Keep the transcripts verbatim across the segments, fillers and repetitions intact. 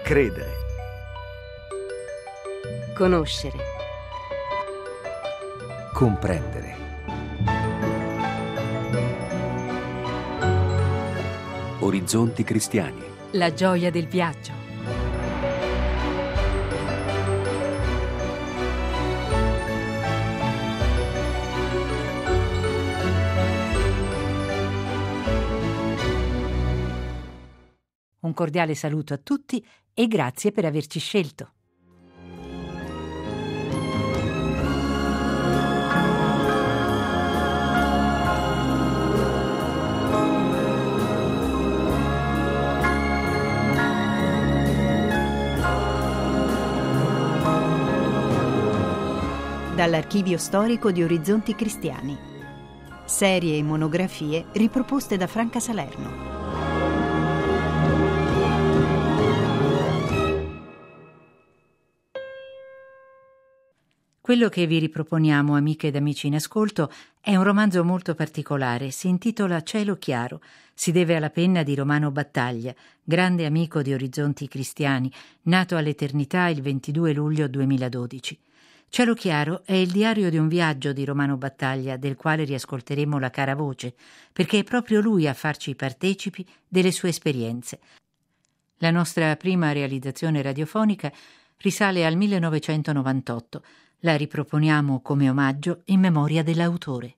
Credere. Conoscere. Comprendere. Orizzonti Cristiani. La gioia del viaggio. Un cordiale saluto a tutti e grazie per averci scelto. Dall'archivio storico di Orizzonti Cristiani. Serie e monografie riproposte da Franca Salerno. Quello che vi riproponiamo, amiche ed amici in ascolto, è un romanzo molto particolare. Si intitola Cielo chiaro. Si deve alla penna di Romano Battaglia, grande amico di Orizzonti Cristiani, nato all'Eternità il ventidue luglio duemiladodici. Cielo chiaro è il diario di un viaggio di Romano Battaglia, del quale riascolteremo la cara voce, perché è proprio lui a farci partecipi delle sue esperienze. La nostra prima realizzazione radiofonica risale al millenovecentonovantotto. La riproponiamo come omaggio in memoria dell'autore.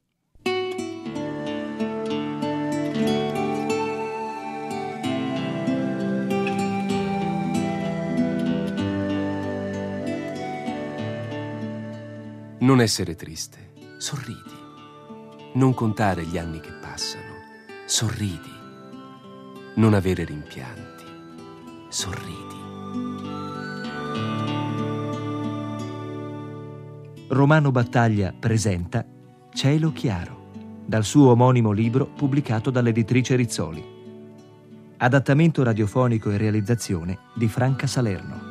Non essere triste, sorridi. Non contare gli anni che passano, sorridi. Non avere rimpianti, sorridi. Romano Battaglia presenta Cielo chiaro, dal suo omonimo libro pubblicato dall'editrice Rizzoli. Adattamento radiofonico e realizzazione di Franca Salerno.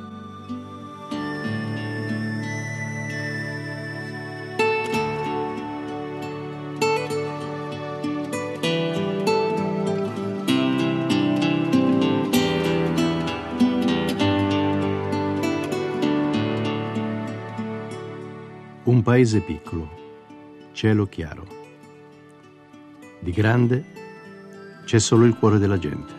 Un paese piccolo, cielo chiaro. Di grande c'è solo il cuore della gente.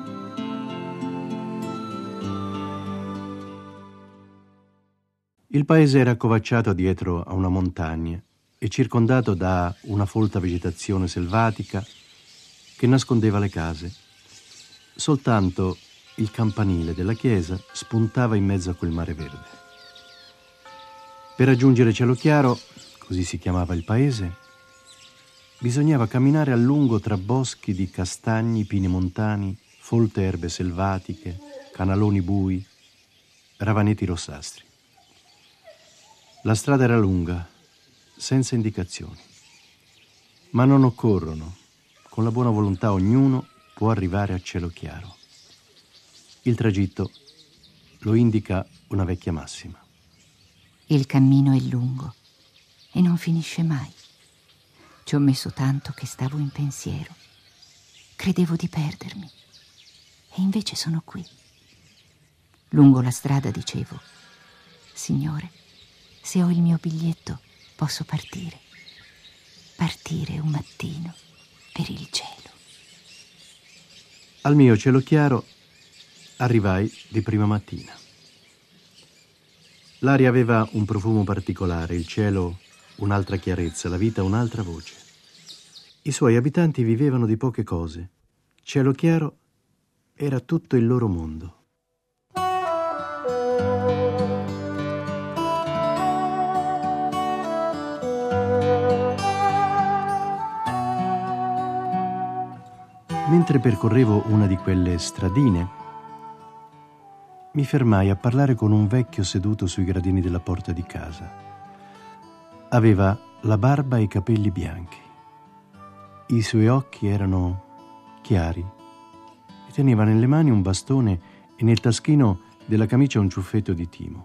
Il paese era accovacciato dietro a una montagna e circondato da una folta vegetazione selvatica che nascondeva le case. Soltanto il campanile della chiesa spuntava in mezzo a quel mare verde. Per raggiungere Cielo chiaro, così si chiamava il paese, bisognava camminare a lungo tra boschi di castagni, pini montani, folte erbe selvatiche, canaloni bui, ravaneti rossastri. La strada era lunga, senza indicazioni. Ma non occorrono. Con la buona volontà ognuno può arrivare a Cielo chiaro. Il tragitto lo indica una vecchia massima. Il cammino è lungo e non finisce mai. Ci ho messo tanto che stavo in pensiero. Credevo di perdermi e invece sono qui. Lungo la strada dicevo: Signore, se ho il mio biglietto posso partire. Partire un mattino per il cielo. Al mio Cielo chiaro arrivai di prima mattina. L'aria aveva un profumo particolare, il cielo un'altra chiarezza, la vita un'altra voce. I suoi abitanti vivevano di poche cose. Cielo chiaro era tutto il loro mondo. Mentre percorrevo una di quelle stradine, mi fermai a parlare con un vecchio seduto sui gradini della porta di casa. Aveva la barba e i capelli bianchi. I suoi occhi erano chiari e teneva nelle mani un bastone e nel taschino della camicia un ciuffetto di timo.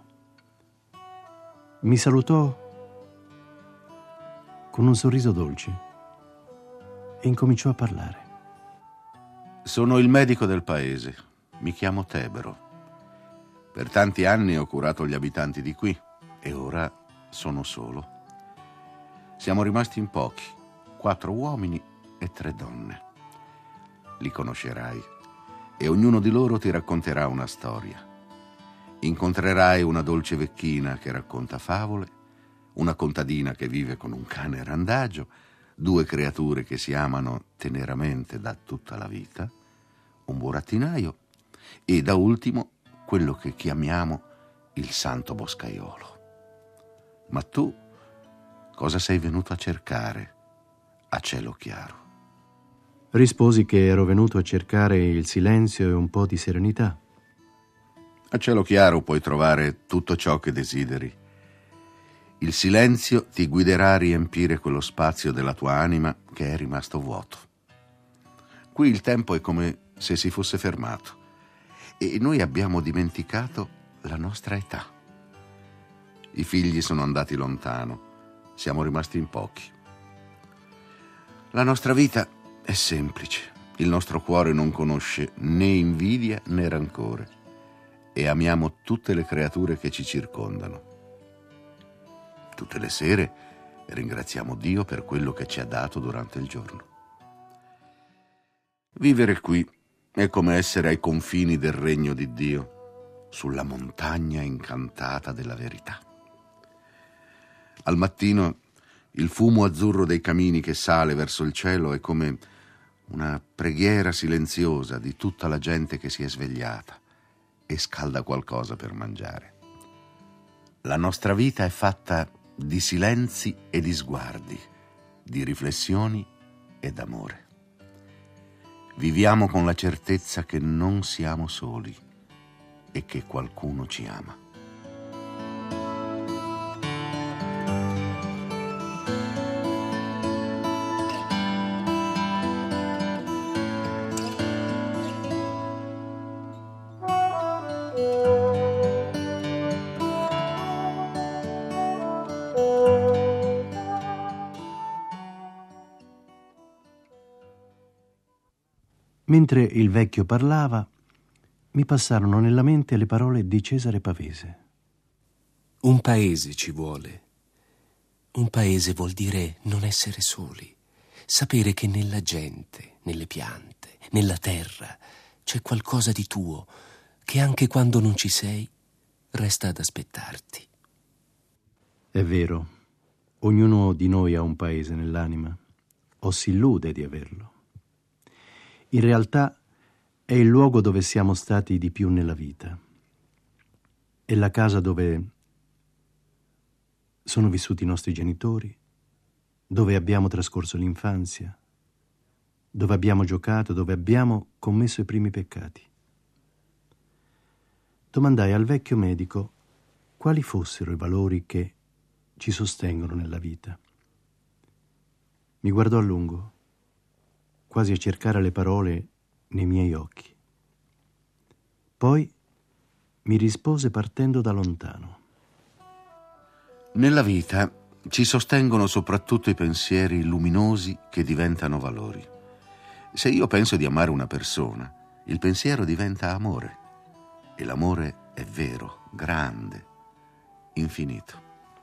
Mi salutò con un sorriso dolce e incominciò a parlare. Sono il medico del paese. Mi chiamo Tebero. Per tanti anni ho curato gli abitanti di qui e ora sono solo. Siamo rimasti in pochi, quattro uomini e tre donne. Li conoscerai e ognuno di loro ti racconterà una storia. Incontrerai una dolce vecchina che racconta favole, una contadina che vive con un cane randagio, due creature che si amano teneramente da tutta la vita, un burattinaio e da ultimo quello che chiamiamo il santo boscaiolo. Ma tu cosa sei venuto a cercare a cielo chiaro? Risposi che ero venuto a cercare il silenzio e un po' di serenità. A cielo chiaro puoi trovare tutto ciò che desideri. Il silenzio ti guiderà a riempire quello spazio della tua anima che è rimasto vuoto. Qui il tempo è come se si fosse fermato e noi abbiamo dimenticato la nostra età. I figli sono andati lontano, siamo rimasti in pochi. La nostra vita è semplice, il nostro cuore non conosce né invidia né rancore e amiamo tutte le creature che ci circondano. Tutte le sere ringraziamo Dio per quello che ci ha dato durante il giorno. Vivere qui è come essere ai confini del regno di Dio, sulla montagna incantata della verità. Al mattino il fumo azzurro dei camini che sale verso il cielo è come una preghiera silenziosa di tutta la gente che si è svegliata e scalda qualcosa per mangiare. La nostra vita è fatta di silenzi e di sguardi, di riflessioni e d'amore. Viviamo con la certezza che non siamo soli e che qualcuno ci ama. Mentre il vecchio parlava, mi passarono nella mente le parole di Cesare Pavese. Un paese ci vuole. Un paese vuol dire non essere soli, sapere che nella gente, nelle piante, nella terra c'è qualcosa di tuo che anche quando non ci sei resta ad aspettarti. È vero, ognuno di noi ha un paese nell'anima, o si illude di averlo. In realtà è il luogo dove siamo stati di più nella vita. È la casa dove sono vissuti i nostri genitori, dove abbiamo trascorso l'infanzia, dove abbiamo giocato, dove abbiamo commesso i primi peccati. Domandai al vecchio medico quali fossero i valori che ci sostengono nella vita. Mi guardò a lungo, quasi a cercare le parole nei miei occhi. Poi mi rispose partendo da lontano. Nella vita ci sostengono soprattutto i pensieri luminosi che diventano valori. Se io penso di amare una persona, il pensiero diventa amore e l'amore è vero, grande, infinito.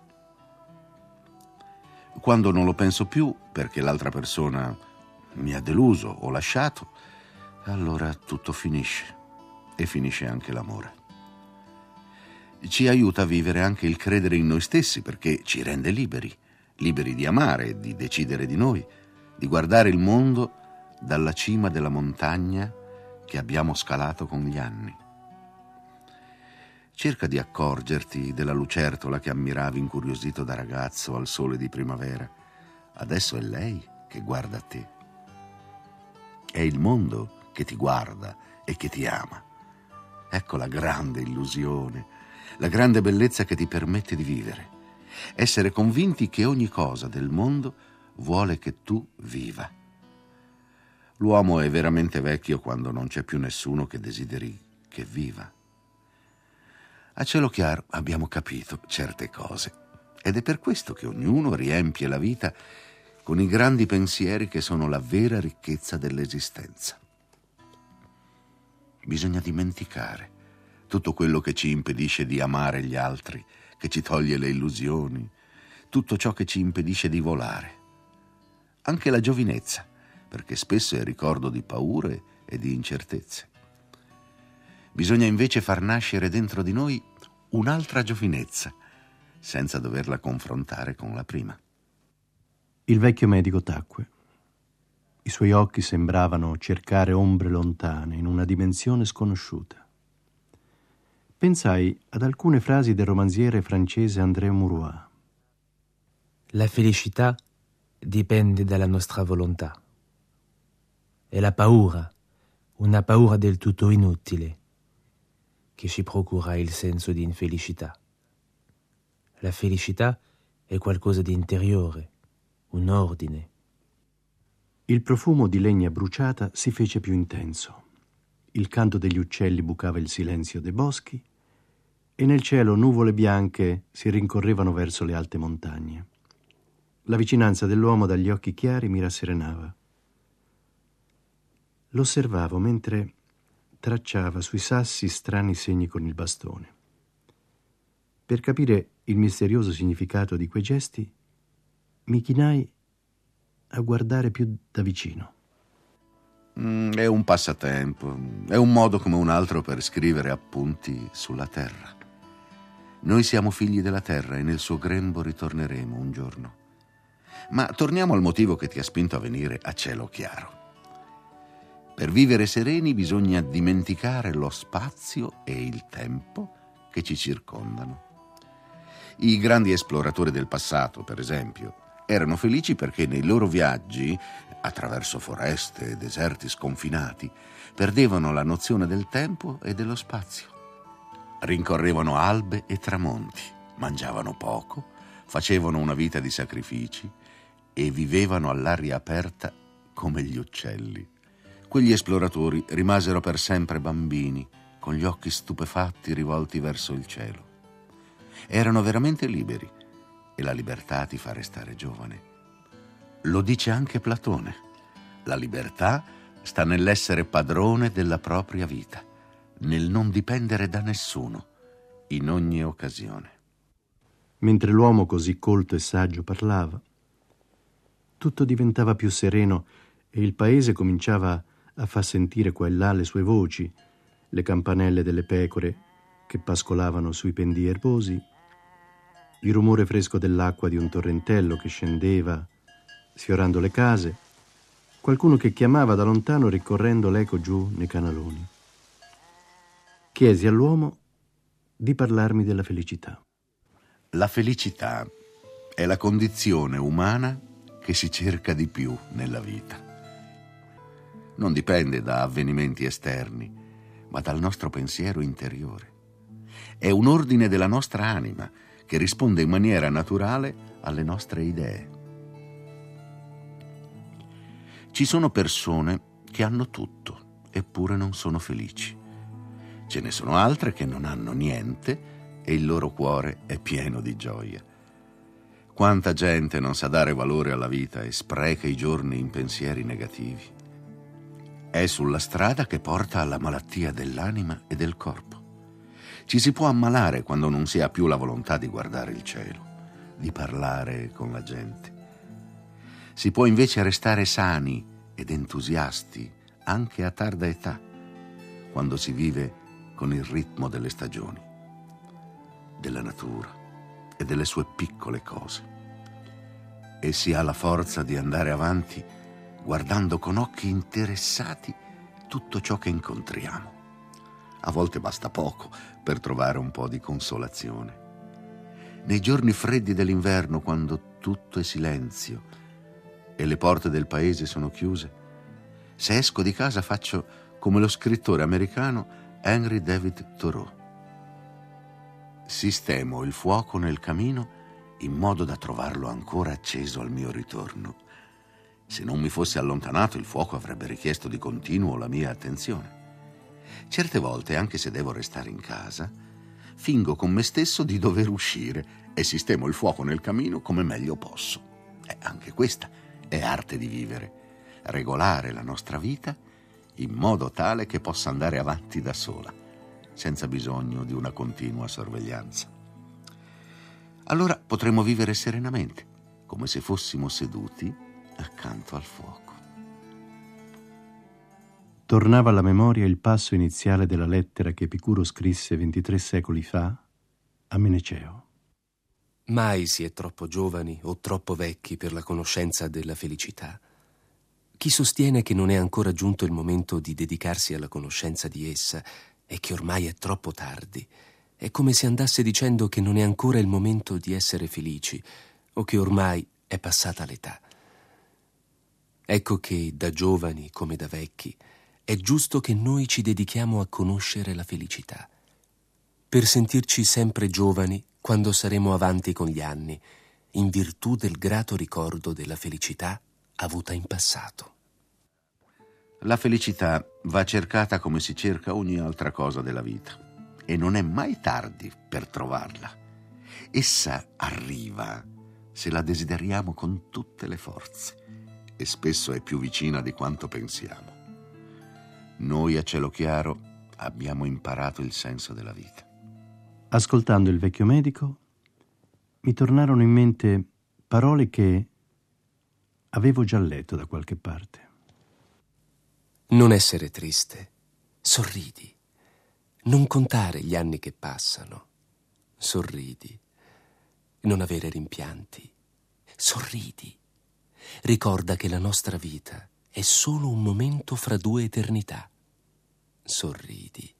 Quando non lo penso più perché l'altra persona mi ha deluso o lasciato, allora tutto finisce e finisce anche l'amore. Ci aiuta a vivere anche il credere in noi stessi perché ci rende liberi, liberi di amare, di decidere di noi, di guardare il mondo dalla cima della montagna che abbiamo scalato con gli anni. Cerca di accorgerti della lucertola che ammiravi incuriosito da ragazzo al sole di primavera. Adesso è lei che guarda a te. È il mondo che ti guarda e che ti ama. Ecco la grande illusione, la grande bellezza che ti permette di vivere. Essere convinti che ogni cosa del mondo vuole che tu viva. L'uomo è veramente vecchio quando non c'è più nessuno che desideri che viva. A cielo chiaro abbiamo capito certe cose ed è per questo che ognuno riempie la vita con i grandi pensieri che sono la vera ricchezza dell'esistenza. Bisogna dimenticare tutto quello che ci impedisce di amare gli altri, che ci toglie le illusioni, tutto ciò che ci impedisce di volare. Anche la giovinezza, perché spesso è ricordo di paure e di incertezze. Bisogna invece far nascere dentro di noi un'altra giovinezza, senza doverla confrontare con la prima. Il vecchio medico tacque. I suoi occhi sembravano cercare ombre lontane in una dimensione sconosciuta. Pensai ad alcune frasi del romanziere francese André Maurois. La felicità dipende dalla nostra volontà. È la paura, una paura del tutto inutile, che ci procura il senso di infelicità. La felicità è qualcosa di interiore, un ordine. Il profumo di legna bruciata si fece più intenso. Il canto degli uccelli bucava il silenzio dei boschi e nel cielo nuvole bianche si rincorrevano verso le alte montagne. La vicinanza dell'uomo dagli occhi chiari mi rasserenava. L'osservavo mentre tracciava sui sassi strani segni con il bastone. Per capire il misterioso significato di quei gesti, mi chinai a guardare più da vicino. Mm, è un passatempo, è un modo come un altro per scrivere appunti sulla terra. Noi siamo figli della terra e nel suo grembo ritorneremo un giorno. Ma torniamo al motivo che ti ha spinto a venire a Cielo Chiaro. Per vivere sereni bisogna dimenticare lo spazio e il tempo che ci circondano. I grandi esploratori del passato, per esempio, erano felici perché nei loro viaggi, attraverso foreste e deserti sconfinati, perdevano la nozione del tempo e dello spazio. Rincorrevano albe e tramonti, mangiavano poco, facevano una vita di sacrifici e vivevano all'aria aperta come gli uccelli. Quegli esploratori rimasero per sempre bambini, con gli occhi stupefatti rivolti verso il cielo. Erano veramente liberi e la libertà ti fa restare giovane. Lo dice anche Platone. La libertà sta nell'essere padrone della propria vita, nel non dipendere da nessuno, in ogni occasione. Mentre l'uomo così colto e saggio parlava, tutto diventava più sereno e il paese cominciava a far sentire qua e là le sue voci, le campanelle delle pecore che pascolavano sui pendii erbosi, il rumore fresco dell'acqua di un torrentello che scendeva sfiorando le case, qualcuno che chiamava da lontano ricorrendo l'eco giù nei canaloni. Chiesi all'uomo di parlarmi della felicità. La felicità è la condizione umana che si cerca di più nella vita. Non dipende da avvenimenti esterni, ma dal nostro pensiero interiore. È un ordine della nostra anima che risponde in maniera naturale alle nostre idee. Ci sono persone che hanno tutto, eppure non sono felici. Ce ne sono altre che non hanno niente e il loro cuore è pieno di gioia. Quanta gente non sa dare valore alla vita e spreca i giorni in pensieri negativi. È sulla strada che porta alla malattia dell'anima e del corpo. Ci si può ammalare quando non si ha più la volontà di guardare il cielo, di parlare con la gente. Si può invece restare sani ed entusiasti anche a tarda età, quando si vive con il ritmo delle stagioni, della natura e delle sue piccole cose. E si ha la forza di andare avanti guardando con occhi interessati tutto ciò che incontriamo. A volte basta poco per trovare un po' di consolazione. Nei giorni freddi dell'inverno, quando tutto è silenzio e le porte del paese sono chiuse, se esco di casa faccio come lo scrittore americano Henry David Thoreau. Sistemo il fuoco nel camino in modo da trovarlo ancora acceso al mio ritorno. Se non mi fosse allontanato, il fuoco avrebbe richiesto di continuo la mia attenzione. Certe volte, anche se devo restare in casa, fingo con me stesso di dover uscire e sistemo il fuoco nel camino come meglio posso. E anche questa è arte di vivere, regolare la nostra vita in modo tale che possa andare avanti da sola, senza bisogno di una continua sorveglianza. Allora potremmo vivere serenamente, come se fossimo seduti accanto al fuoco. Tornava alla memoria il passo iniziale della lettera che Epicuro scrisse ventitré secoli fa a Meneceo. Mai si è troppo giovani o troppo vecchi per la conoscenza della felicità. Chi sostiene che non è ancora giunto il momento di dedicarsi alla conoscenza di essa e che ormai è troppo tardi, è come se andasse dicendo che non è ancora il momento di essere felici o che ormai è passata l'età. Ecco che da giovani come da vecchi è giusto che noi ci dedichiamo a conoscere la felicità, per sentirci sempre giovani quando saremo avanti con gli anni, in virtù del grato ricordo della felicità avuta in passato. La felicità va cercata come si cerca ogni altra cosa della vita e non è mai tardi per trovarla. Essa arriva se la desideriamo con tutte le forze e spesso è più vicina di quanto pensiamo. Noi a Cielo Chiaro abbiamo imparato il senso della vita. Ascoltando il vecchio medico, mi tornarono in mente parole che avevo già letto da qualche parte. Non essere triste, sorridi. Non contare gli anni che passano, sorridi. Non avere rimpianti, sorridi. Ricorda che la nostra vita è solo un momento fra due eternità. Sorridi.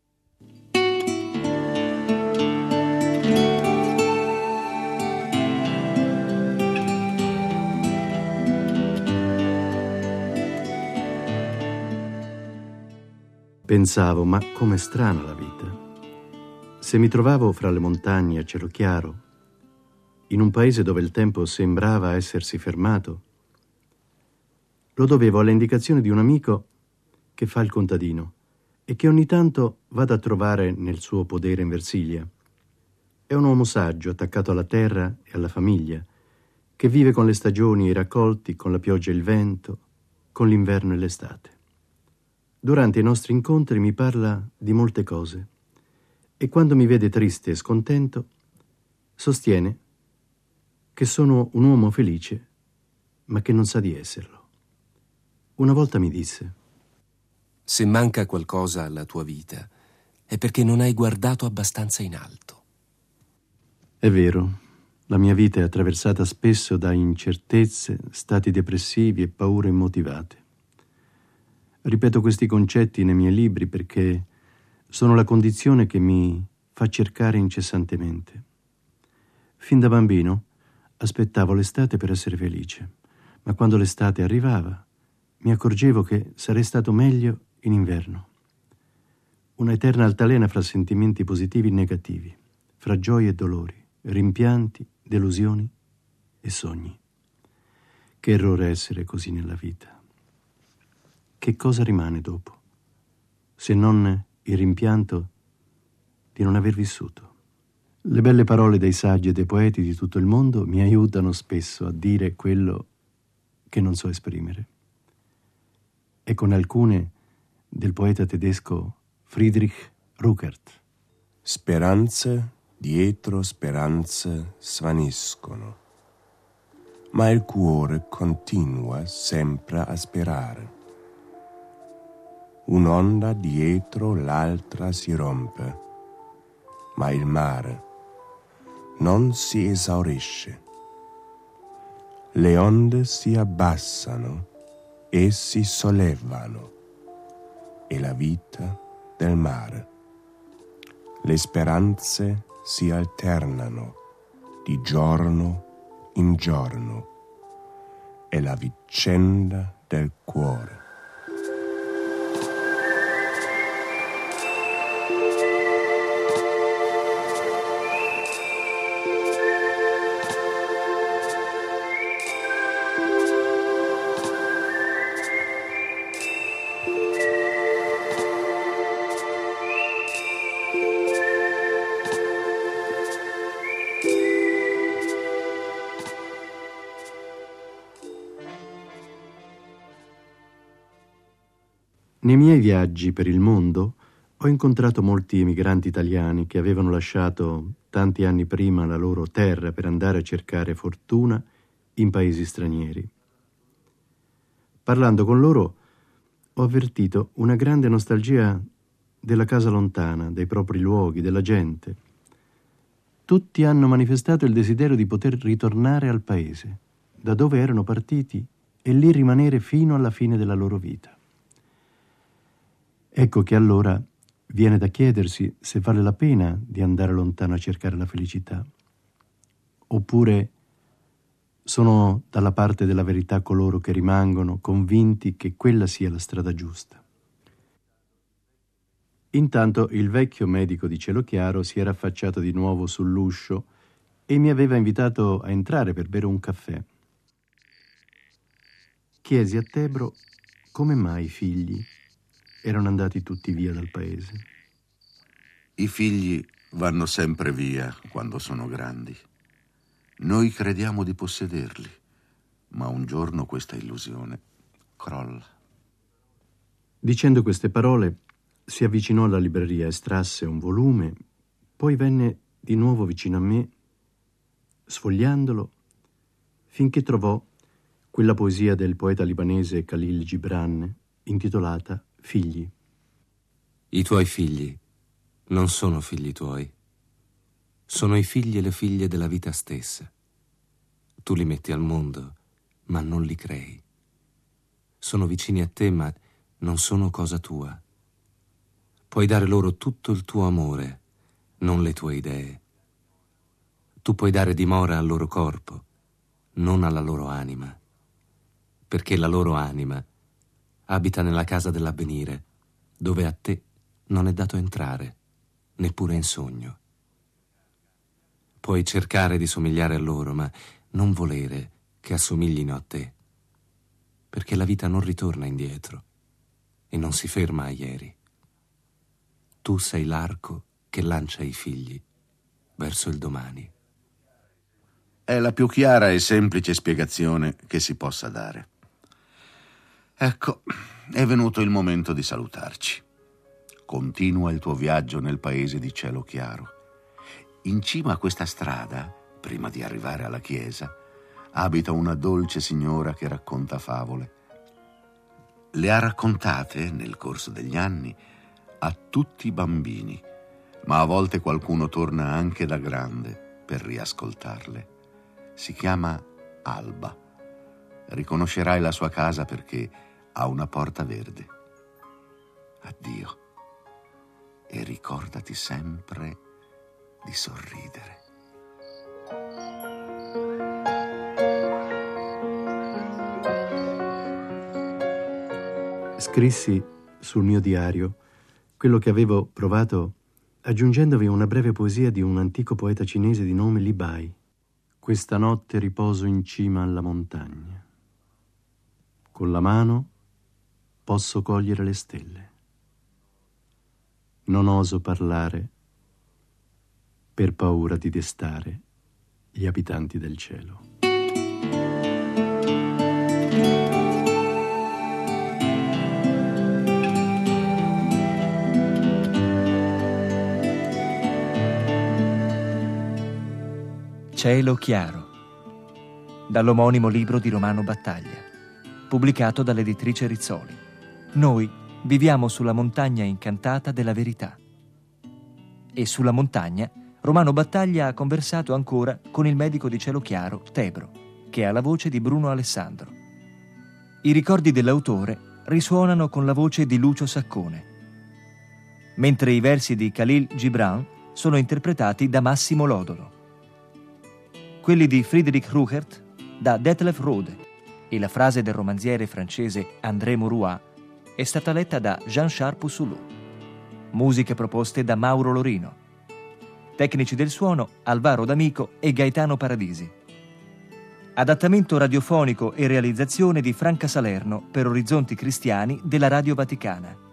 Pensavo, ma com'è strana la vita. Se mi trovavo fra le montagne a cielo chiaro, in un paese dove il tempo sembrava essersi fermato, lo dovevo alle indicazioni di un amico che fa il contadino e che ogni tanto vado a trovare nel suo podere in Versilia. È un uomo saggio, attaccato alla terra e alla famiglia, che vive con le stagioni e i raccolti, con la pioggia e il vento, con l'inverno e l'estate. Durante i nostri incontri mi parla di molte cose e quando mi vede triste e scontento sostiene che sono un uomo felice ma che non sa di esserlo. Una volta mi disse: se manca qualcosa alla tua vita è perché non hai guardato abbastanza in alto. È vero, la mia vita è attraversata spesso da incertezze, stati depressivi e paure immotivate. Ripeto questi concetti nei miei libri perché sono la condizione che mi fa cercare incessantemente. Fin da bambino aspettavo l'estate per essere felice, ma quando l'estate arrivava mi accorgevo che sarei stato meglio in inverno. Una eterna altalena fra sentimenti positivi e negativi, fra gioie e dolori, rimpianti, delusioni e sogni. Che errore essere così nella vita. Che cosa rimane dopo, se non il rimpianto di non aver vissuto? Le belle parole dei saggi e dei poeti di tutto il mondo mi aiutano spesso a dire quello che non so esprimere. E con alcune del poeta tedesco Friedrich Ruckert. Speranze dietro speranze svaniscono, ma il cuore continua sempre a sperare. Un'onda dietro l'altra si rompe, ma il mare non si esaurisce. Le onde si abbassano e si sollevano, e la vita del mare. Le speranze si alternano di giorno in giorno, è la vicenda del cuore. Nei miei viaggi per il mondo Ho incontrato molti emigranti italiani che avevano lasciato tanti anni prima la loro terra per andare a cercare fortuna in paesi stranieri. Parlando con loro ho avvertito una grande nostalgia della casa lontana, dei propri luoghi, della gente. Tutti hanno manifestato il desiderio di poter ritornare al paese, da dove erano partiti, e lì rimanere fino alla fine della loro vita. Ecco che allora viene da chiedersi se vale la pena di andare lontano a cercare la felicità, oppure sono dalla parte della verità coloro che rimangono convinti che quella sia la strada giusta. Intanto il vecchio medico di Cielo Chiaro si era affacciato di nuovo sull'uscio e mi aveva invitato a entrare per bere un caffè. Chiesi a Tebro come mai i figli erano andati tutti via dal paese. I figli vanno sempre via quando sono grandi. Noi crediamo di possederli, ma un giorno questa illusione crolla. Dicendo queste parole, si avvicinò alla libreria, estrasse un volume, poi venne di nuovo vicino a me, sfogliandolo, finché trovò quella poesia del poeta libanese Khalil Gibran, intitolata Figli. I tuoi figli non sono figli tuoi. Sono i figli e le figlie della vita stessa. Tu li metti al mondo, ma non li crei. Sono vicini a te, ma non sono cosa tua. Puoi dare loro tutto il tuo amore, non le tue idee. Tu puoi dare dimora al loro corpo, non alla loro anima, perché la loro anima abita nella casa dell'avvenire, dove a te non è dato entrare, neppure in sogno. Puoi cercare di somigliare a loro, ma non volere che assomiglino a te, perché la vita non ritorna indietro e non si ferma a ieri. Tu sei l'arco che lancia i figli verso il domani. È la più chiara e semplice spiegazione che si possa dare. Ecco, è venuto il momento di salutarci. Continua il tuo viaggio nel paese di Cielo Chiaro. In cima a questa strada, prima di arrivare alla chiesa, abita una dolce signora che racconta favole. Le ha raccontate, nel corso degli anni, a tutti i bambini, ma a volte qualcuno torna anche da grande per riascoltarle. Si chiama Alba. Riconoscerai la sua casa perché ha una porta verde. Addio e ricordati sempre di sorridere. Scrissi sul mio diario quello che avevo provato aggiungendovi una breve poesia di un antico poeta cinese di nome Li Bai. Questa notte riposo in cima alla montagna. Con la mano posso cogliere le stelle. Non oso parlare per paura di destare gli abitanti del cielo. Cielo Chiaro, dall'omonimo libro di Romano Battaglia, pubblicato dall'editrice Rizzoli. Noi viviamo sulla montagna incantata della verità. E sulla montagna Romano Battaglia ha conversato ancora con il medico di Cielo Chiaro, Tebro, che ha la voce di Bruno Alessandro. I ricordi dell'autore risuonano con la voce di Lucio Saccone, mentre i versi di Khalil Gibran sono interpretati da Massimo Lodolo. Quelli di Friedrich Ruchert da Detlef Rode e la frase del romanziere francese André Maurois è stata letta da Jean-Charles Poussoulou. Musiche proposte da Mauro Lorino. Tecnici del suono Alvaro D'Amico e Gaetano Paradisi. Adattamento radiofonico e realizzazione di Franca Salerno per Orizzonti Cristiani della Radio Vaticana.